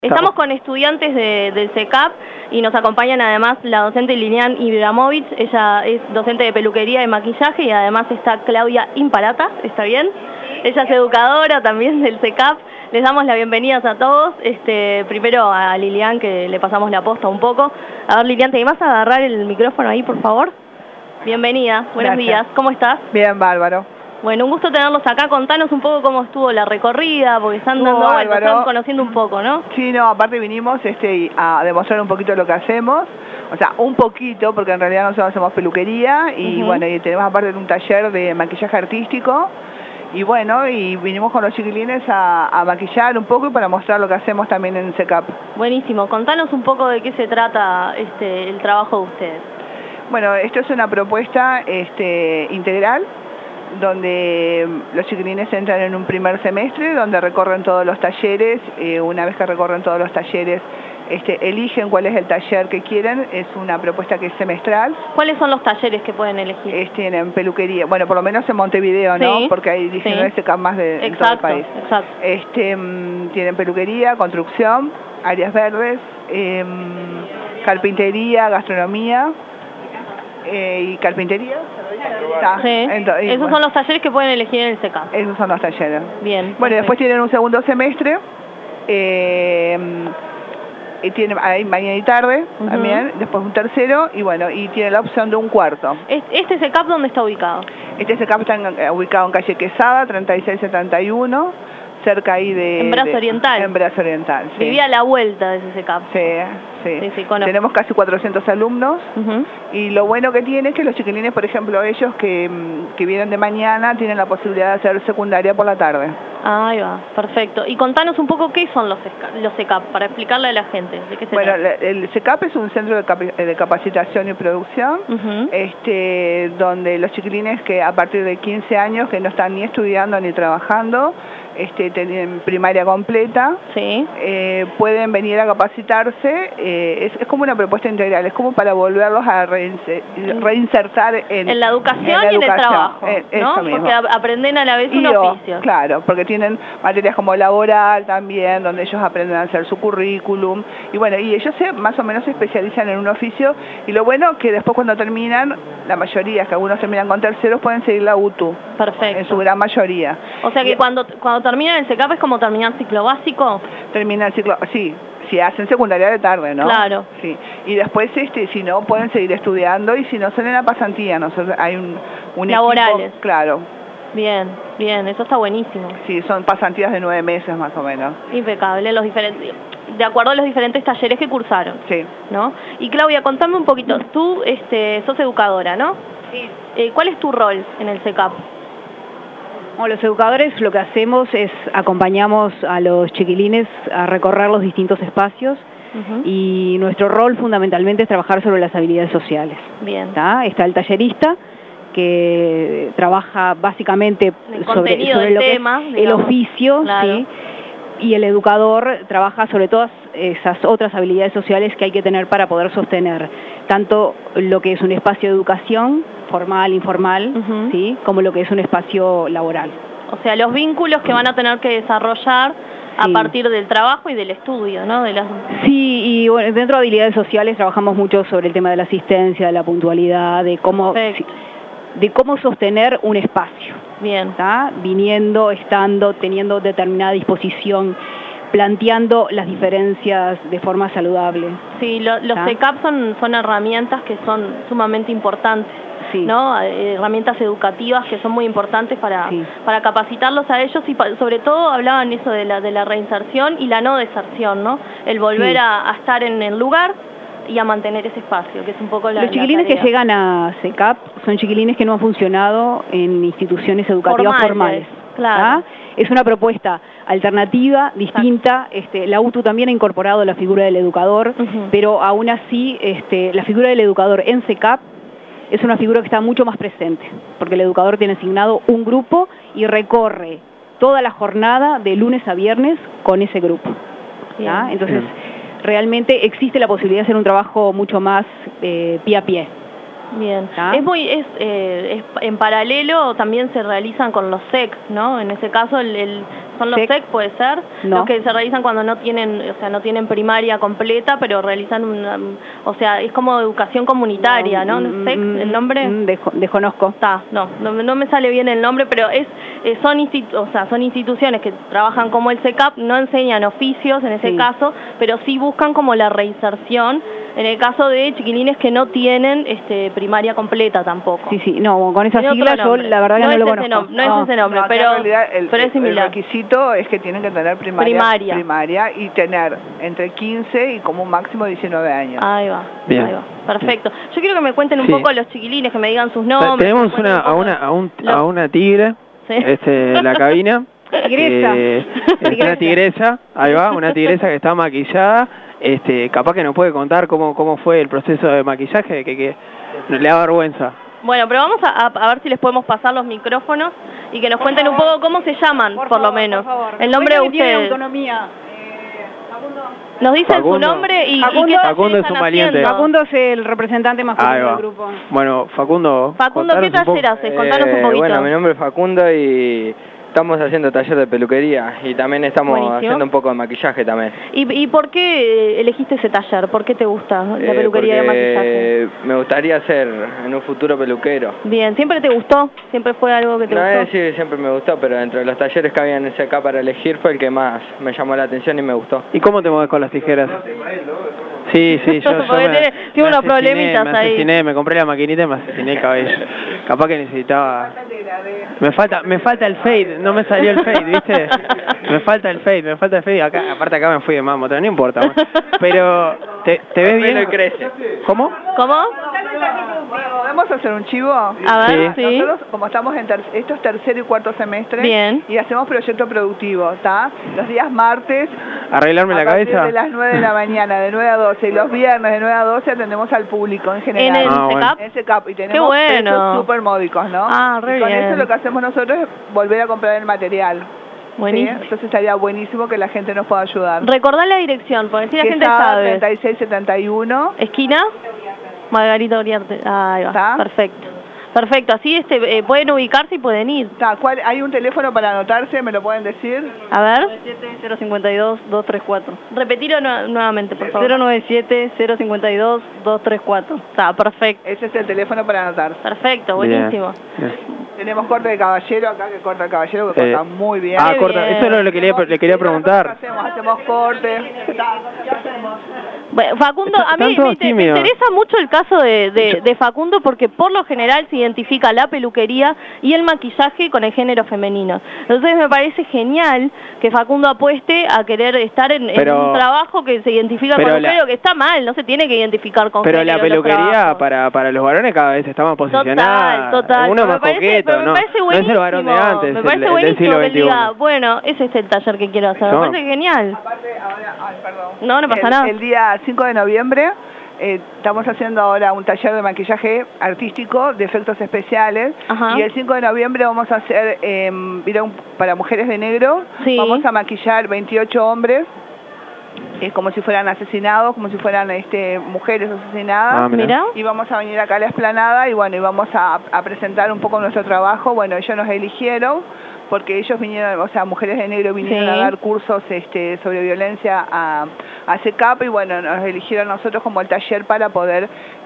Estamos con estudiantes del CECAP y nos acompañan además la docente Lilian Ibramovich. Ella es docente de peluquería y maquillaje, y además está Claudia Impalata, ¿está bien? Ella es educadora también del CECAP. Les damos la bienvenida a todos. Primero a Lilian, que le pasamos la posta un poco. A ver, Lilian, ¿te vas a agarrar el micrófono ahí, por favor? Bienvenida, buenos días. ¿Cómo estás? Bien, bárbaro. Bueno, un gusto tenerlos acá. Contanos un poco cómo estuvo la recorrida, porque están dando vueltas, están conociendo un poco, ¿no? Sí, no, aparte vinimos a demostrar un poquito lo que hacemos, o sea, un poquito, porque en realidad nosotros hacemos peluquería y bueno, y tenemos aparte un taller de maquillaje artístico, y bueno, y vinimos con los chiquilines a maquillar un poco y para mostrar lo que hacemos también en CECAP. Buenísimo, contanos un poco de qué se trata el trabajo de ustedes. Bueno, esto es una propuesta integral, donde los chiquilines entran en un primer semestre, donde recorren todos los talleres. Una vez que recorren todos los talleres, eligen cuál es el taller que quieren. Es una propuesta que es semestral. ¿Cuáles son los talleres que pueden elegir? Tienen peluquería, bueno, por lo menos en Montevideo, ¿no? Sí, porque hay 19 CECAP más en todo el país. Exacto. Tienen peluquería, construcción, áreas verdes, carpintería, gastronomía y carpintería. Sí. Esos son los talleres que pueden elegir en el CECAP. Esos son los talleres. Bien. Bueno, después tienen un segundo semestre, tienen ahí mañana y tarde también, después un tercero, y bueno, y tiene la opción de un cuarto. ¿Este CECAP dónde está ubicado? Este CECAP está ubicado en calle Quesada, 3671, cerca ahí de... En Brazo Oriental. En Brazo Oriental, sí. Vivía a la vuelta de ese CECAP. Sí. Tenemos casi 400 alumnos, y lo bueno que tiene es que los chiquilines, por ejemplo, ellos que vienen de mañana, tienen la posibilidad de hacer secundaria por la tarde. Ahí va, perfecto. Y contanos un poco qué son los CECAP, para explicarle a la gente de qué se trata. Bueno, el CECAP es un centro de capacitación y producción, donde los chiquilines que a partir de 15 años, que no están ni estudiando ni trabajando, tienen primaria completa, pueden venir a capacitarse. Es como una propuesta integral, es como para volverlos a reinsertar en la educación y en el trabajo, ¿no? Porque aprenden a la vez un oficio. Claro, porque tienen materias como laboral también, donde ellos aprenden a hacer su currículum, y bueno, y ellos más o menos se especializan en un oficio, y lo bueno que después cuando terminan, la mayoría, que algunos terminan con terceros, pueden seguir la UTU. Perfecto. En su gran mayoría. O sea que cuando terminan el CECAP es como terminar ciclo básico. Termina el ciclo, sí. Si hacen secundaria de tarde, ¿no? Claro. Sí. Y después, si no, pueden seguir estudiando, y si no, salen a pasantía. Nosotros hay un laborales. Equipo, claro. Bien, eso está buenísimo. Sí, son pasantías de 9 meses más o menos. Impecable, de acuerdo a los diferentes talleres que cursaron. Sí. ¿No? Y Claudia, contame un poquito, tú sos educadora, ¿no? Sí. ¿Cuál es tu rol en el CECAP? Bueno, los educadores lo que hacemos es acompañamos a los chiquilines a recorrer los distintos espacios, y nuestro rol fundamentalmente es trabajar sobre las habilidades sociales. Bien. Está el tallerista, que trabaja básicamente sobre lo que tema, es el oficio, claro. ¿sí? Y el educador trabaja sobre todas esas otras habilidades sociales que hay que tener para poder sostener tanto lo que es un espacio de educación, formal, informal, ¿sí? Como lo que es un espacio laboral. O sea, los vínculos que van a tener que desarrollar a partir del trabajo y del estudio, ¿no? Sí, y bueno, dentro de habilidades sociales trabajamos mucho sobre el tema de la asistencia, de la puntualidad, de cómo sostener un espacio. Bien. ¿Está? Viniendo, estando, teniendo determinada disposición, planteando las diferencias de forma saludable. Sí, los CECAP son herramientas que son sumamente importantes, ¿no? Herramientas educativas que son muy importantes para capacitarlos a ellos, y sobre todo hablaban eso de la reinserción y la no deserción, ¿no? El volver a estar en el lugar y a mantener ese espacio, que es un poco los chiquilines que llegan a CECAP son chiquilines que no han funcionado en instituciones educativas formales. Claro. Es una propuesta alternativa, distinta. La UTU también ha incorporado la figura del educador, pero aún así la figura del educador en CECAP es una figura que está mucho más presente, porque el educador tiene asignado un grupo y recorre toda la jornada de lunes a viernes con ese grupo. Entonces, realmente existe la posibilidad de hacer un trabajo mucho más pie a pie. Bien. Es en paralelo también se realizan con los SEC, ¿no? En ese caso son los SEC, puede ser, los que se realizan cuando no tienen, o sea, no tienen primaria completa, pero realizan o sea, es como educación comunitaria, ¿no? SEC, el nombre. Desconozco. No me sale bien el nombre, pero son instituciones que trabajan como el SECAP, no enseñan oficios en ese caso, pero sí buscan como la reinserción en el caso de chiquilines que no tienen primaria completa tampoco. Sí, no, con esa sigla yo la verdad que no lo conozco. No es ese nombre, pero es similar. El requisito es que tienen que tener primaria y tener entre 15 y como un máximo 19 años. Ahí va. Perfecto. Yo quiero que me cuenten un poco los chiquilines, que me digan sus nombres. Tenemos a una tigre, la cabina. Tigresa. Una tigresa, ahí va, una tigresa que está maquillada. Capaz que nos puede contar cómo fue el proceso de maquillaje, que le da vergüenza. Bueno, pero vamos a ver si les podemos pasar los micrófonos y que nos cuenten un poco cómo se llaman, por lo menos. El nombre de ustedes. Autonomía. Nos dicen su nombre y qué Facundo es un valiente. Facundo es el representante masculino del grupo. Bueno, Facundo, ¿qué taller haces? Contanos un poquito. Bueno, mi nombre es Facundo y estamos haciendo taller de peluquería y también estamos haciendo un poco de maquillaje también. ¿Y por qué elegiste ese taller? ¿Por qué te gusta la peluquería y el maquillaje? Me gustaría ser en un futuro peluquero. Bien, ¿siempre te gustó? ¿Siempre fue algo que te gustó? No, sí, siempre me gustó, pero entre los talleres que había en ese acá para elegir fue el que más me llamó la atención y me gustó. ¿Y cómo te mueves con las tijeras? Sí, yo tengo unos problemitas ahí. Me compré la maquinita y me asesiné el cabello. Capaz que necesitaba... Me falta el fade, no me salió el fade, ¿viste? Me falta el fade. Aparte acá me fui de mambo, pero no importa. Pero, ¿te ves bien? Crece. ¿Cómo? ¿Podemos hacer un chivo? A ver, sí. Nosotros, como estamos esto es tercer y cuarto semestre, bien, y hacemos proyecto productivo, ¿está? Los días martes, ¿arreglarme la cabeza? A partir de las 9 de la mañana, de 9 a 12, y los viernes de 9 a 12 atendemos al público en general. ¿En el SECAP? En SECAP, y tenemos precios súper módicos, ¿no? Re y con bien. eso lo que hacemos nosotros es volver a comprar el material. Buenísimo. ¿Sí? Entonces estaría buenísimo que la gente nos pueda ayudar. Recordá la dirección, porque si la gente sabe. 3671. ¿Esquina? Margarita Uriarte. Ahí va. ¿Está? Perfecto, así pueden ubicarse y pueden ir. ¿Hay un teléfono para anotarse? ¿Me lo pueden decir? A ver. 052-234. Repetirlo nuevamente, por favor. 097-052-234. Está, perfecto. Ese es el teléfono para anotarse. Perfecto, buenísimo. Bien. Tenemos corte de caballero acá, que corta el caballero, que corta muy bien. Corta. Eso es lo que le quería preguntar. Hacemos corte. Bueno, Facundo, a mí me interesa mucho el caso de Facundo, porque por lo general se identifica la peluquería y el maquillaje con el género femenino. Entonces me parece genial que Facundo apueste a querer estar en un trabajo que se identifica con un género, que está mal, no se tiene que identificar con género. Pero la peluquería para los varones cada vez está más posicionada. Total. Uno más coqueto, me parece buenísimo. No es el varón de antes, me parece buenísimo que él diga, bueno, ese es el taller que quiero hacer. Me parece genial. Aparte, ahora, perdón. No pasa nada. El día 5 de noviembre estamos haciendo ahora un taller de maquillaje artístico de efectos especiales. Ajá. Y el 5 de noviembre vamos a hacer, para mujeres de negro, vamos a maquillar 28 hombres. Como si fueran asesinados, como si fueran mujeres asesinadas. Mira. Y vamos a venir acá a la explanada y bueno, y vamos a presentar un poco nuestro trabajo. Bueno, ellos nos eligieron porque ellos vinieron, o sea, Mujeres de Negro vinieron a dar cursos sobre violencia a SECAP, y bueno, nos eligieron nosotros como el taller para poder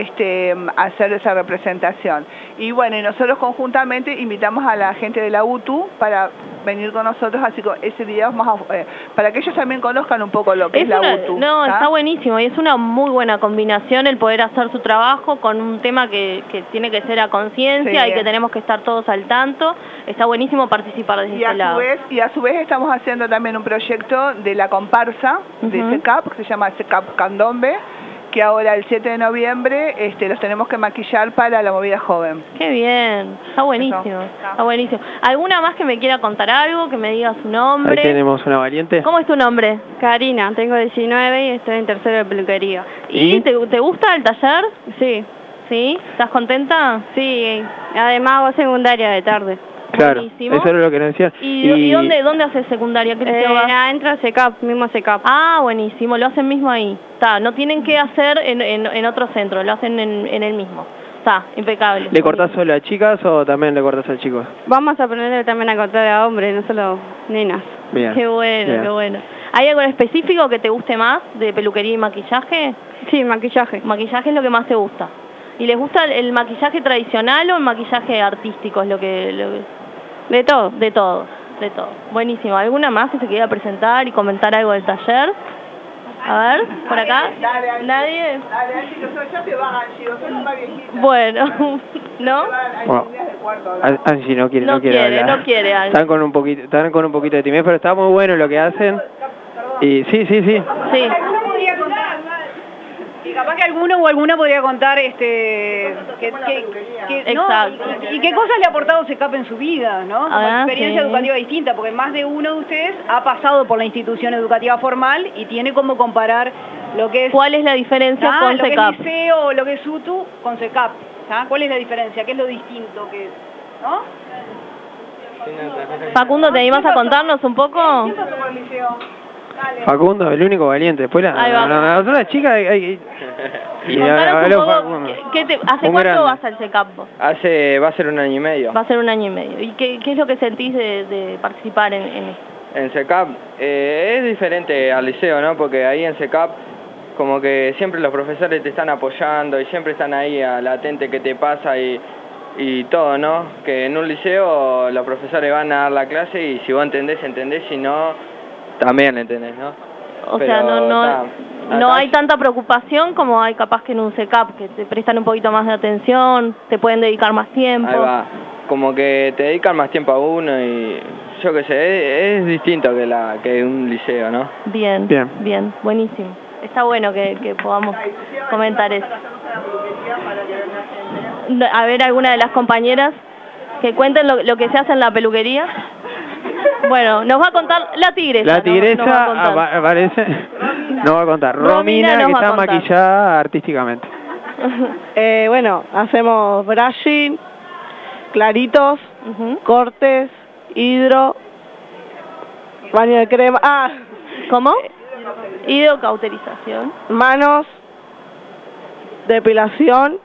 hacer esa representación. Y bueno, y nosotros conjuntamente invitamos a la gente de la UTU para venir con nosotros, así que ese día vamos para que ellos también conozcan un poco lo que es la UTU. No, está buenísimo, y es una muy buena combinación el poder hacer su trabajo con un tema que tiene que ser a conciencia y que tenemos que estar todos al tanto. Está buenísimo participar desde ese lado. Y a su vez estamos haciendo también un proyecto de la comparsa de SECAP, que se llama SECAP Candombe, que ahora el 7 de noviembre los tenemos que maquillar para la movida joven. Qué bien, está buenísimo, está buenísimo. ¿Alguna más que me quiera contar algo, que me diga su nombre? Ahí tenemos una valiente. ¿Cómo es tu nombre? Karina, tengo 19 y estoy en tercero de peluquería. ¿Y te gusta el taller? Sí. ¿Sí? ¿Estás contenta? Sí, además hago secundaria de tarde. Claro, buenísimo. Eso era lo que nos decían. ¿Y dónde haces secundaria? ¿Qué liceo vas? Entra a SECAP, mismo SECAP. Ah, buenísimo, lo hacen mismo ahí. No tienen que hacer en otro centro, lo hacen en el mismo. Está, impecable. ¿Le cortás solo a chicas o también le cortás a chicos? Vamos a aprender también a cortar a hombres, no solo nenas. Bien. Qué bueno, Bien. qué bueno. ¿Hay algo en específico que te guste más de peluquería y maquillaje? Sí, maquillaje. Maquillaje es lo que más te gusta. ¿Y les gusta el maquillaje tradicional o el maquillaje artístico? Es lo que... De todo. De todo, de todo. Buenísimo. ¿Alguna más que se quiera presentar y comentar algo del taller? A ver, por acá. ¿Nadie? Dale, chicos, ya se van, chicos, son más viejitas. Bueno, ¿no? Bueno, Angie no quiere hablar. No quiere, Angie. Están con un poquito de timidez, pero está muy bueno lo que hacen. Y sí. Sí. Y capaz que alguno o alguna podría contar ¿no? y qué cosas le ha aportado CECAP en su vida, ¿no? Como experiencia educativa distinta, porque más de uno de ustedes ha pasado por la institución educativa formal y tiene como comparar lo que es... ¿Cuál es la diferencia con CECAP? Lo que es liceo o lo que es UTU con CECAP. ¿Cuál es la diferencia? ¿Qué es lo distinto que es? ¿No? Facundo, ¿te animás a contarnos un poco? ¿Qué pasó con el liceo? Facundo, el único valiente. Después la otra chica... Contanos un poco, ¿hace cuánto vas al CECAP? Va a ser 1 año y medio. Va a ser 1 año y medio. ¿Y qué es lo que sentís de participar en esto? En CECAP es diferente al liceo, ¿no? Porque ahí en CECAP como que siempre los profesores te están apoyando y siempre están ahí al atente que te pasa y todo, ¿no? Que en un liceo los profesores van a dar la clase y si vos entendés, si no... También le entendés, ¿no? O sea, no hay tanta preocupación como hay capaz que en un CECAP, que te prestan un poquito más de atención, te pueden dedicar más tiempo. Ahí va, como que te dedican más tiempo a uno y yo qué sé, es distinto que un liceo, ¿no? Bien, buenísimo. Está bueno que podamos comentar eso. A ver, alguna de las compañeras que cuenten lo que se hace en la peluquería. Bueno, nos va a contar la tigresa. La tigresa aparece, nos va a contar. Romina, que está maquillada artísticamente. Bueno, hacemos brushing, claritos, cortes, hidro, baño de crema. ¿Cómo? Hidrocauterización. Manos, depilación,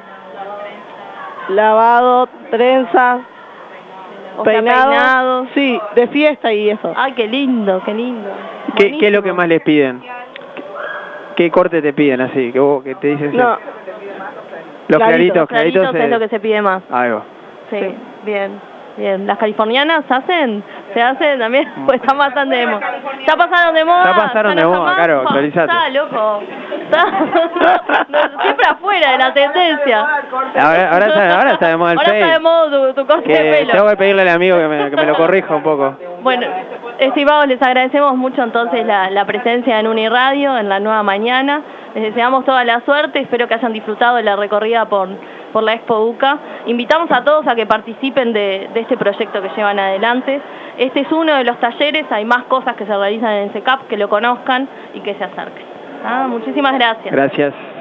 lavado, trenzas. Peinado, sí, de fiesta y eso. Ay, qué lindo, qué lindo. ¿Qué es lo que más les piden? ¿Qué corte te piden así? Que te dicen? No. Los claritos es lo que se pide más. Algo. Sí, bien. ¿Las californianas se hacen también? Pues están bastante de moda. ¿Ya pasaron de moda? Ya pasaron de moda, claro, actualizate. Está loco. Siempre afuera de la tendencia. Ahora está de moda el fade. Ahora está de moda tu corte de pelo. Tengo que pedirle al amigo que me lo corrija un poco. Bueno, estimados, les agradecemos mucho entonces la presencia en Uniradio, en la nueva mañana. Les deseamos toda la suerte, espero que hayan disfrutado de la recorrida por la Expo UCA. Invitamos a todos a que participen de este proyecto que llevan adelante. Este es uno de los talleres, hay más cosas que se realizan en CECAP, que lo conozcan y que se acerquen. Muchísimas gracias. Gracias.